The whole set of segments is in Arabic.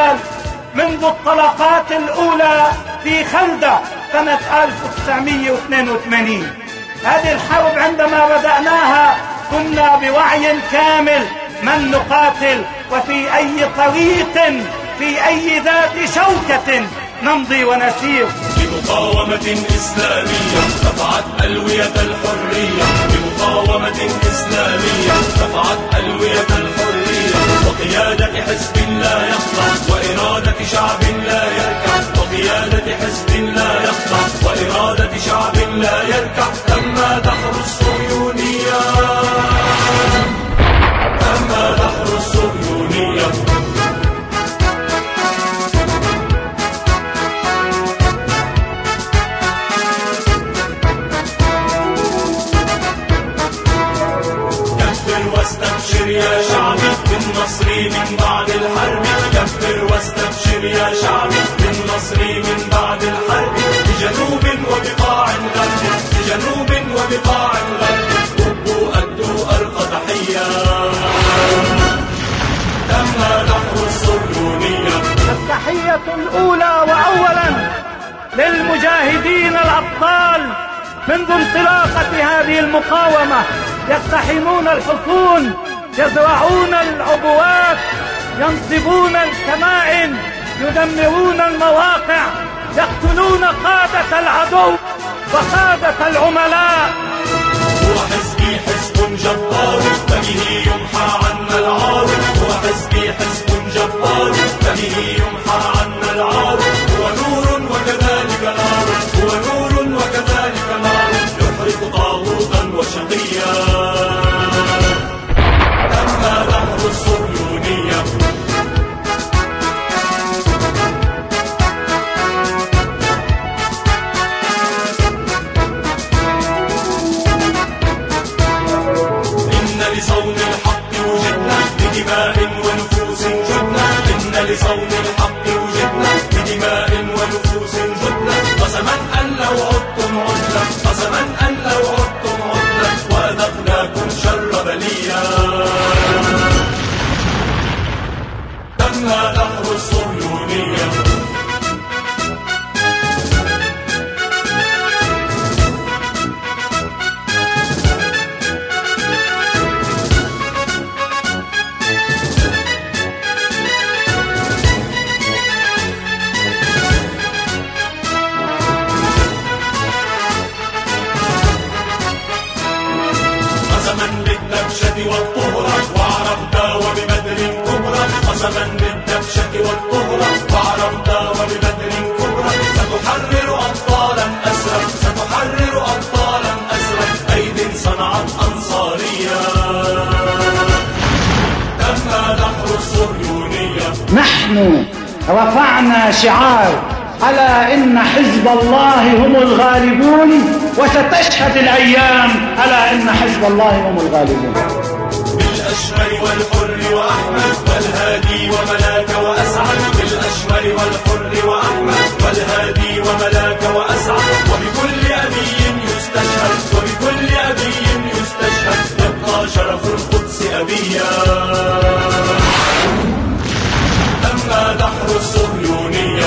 الاحتلال منذ الطلقات الأولى في خلدة سنة 1982. هذه الحرب عندما بدأناها كنا بوعي كامل من نقاتل وفي أي طريق في أي ذات شوكة نمضي ونسير. لمقاومة إسلامية رفعت ألوية الحرية، لمقاومة إسلامية رفعت ألوية الحرية، وقيادة حزب لا يخضع وإرادة شعب لا يركع، وقيادة حزب لا يخضع وإرادة شعب لا يركع. تم دحر الصهيونية، تم دحر الصهيونية. واستبشر يا شعبي بالنصر من بعد الحرب، كبر واستبشر يا شعبي بالنصر من بعد الحرب. بجنوب وبقاع الغرب، بجنوب وبقاع الغرب، هبوا أدوا أرقى تحية. تم دحر الصهيونية. التحية الأولى وأولا للمجاهدين الأبطال منذ انطلاقة هذه المقاومة، يقتحمون الحصون، يزرعون العبوات، ينصبون الكمائن، يدمرون المواقع، يقتلون قادة العدو وقادة العملاء. هو حزبي حزب جبار فبه يمحى عنا العار، هو حزبي حزب جبار فبه يمحى عنا العار. هو نور وكذلك نار، هو نور وكذلك نار، يحرق طاغوتا وشقيا. تم دحر الصهيونية. إن لصون الحق وجدنا بدماء ونفوس جدنا، إن لصون الحق وجدنا بدماء ونفوس جدنا. قسما أن لو عدتم عدنا، قسما أن لو عدتم عدنا، وأذقناكم شر بليا. تم دحر الصهيونية. قسما بالدبشة والطهرة وعرفت وببدر كبرى، قسما بالدبشة والطهرة وعرفت وببدر كبرى. ستحرر أبطالا أسرى، ستحرر أبطالا أسرى، أيد صنعت أنصارية. تم دحر الصهيونية. نحن رفعنا شعار ألا إن حزب الله هم الغالبون، وستشهد الأيام ألا إن حزب الله هم الغالبون. بالأشمر والحر وأحمد والهادي وملاك وأسعد، بالأشمر والحر وأحمد والهادي وملاك وأسعد. وبكل أبي يستشهد، وبكل أبي يستشهد، يبقى شرف القدس أبيا. تم دحر الصهيونية.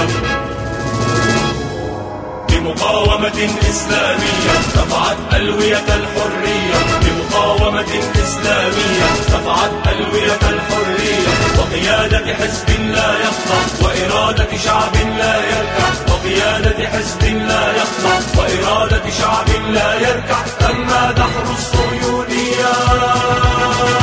لمقاومة إسلامية رفعت ألوية الحرية، لمقاومة إسلامية رفعت ألوية الحرية، وقيادة حزب لا يخضع وإرادة شعب لا يركع، وقيادة حزب لا يخضع وإرادة شعب لا يركع. تم دحر الصهيونية.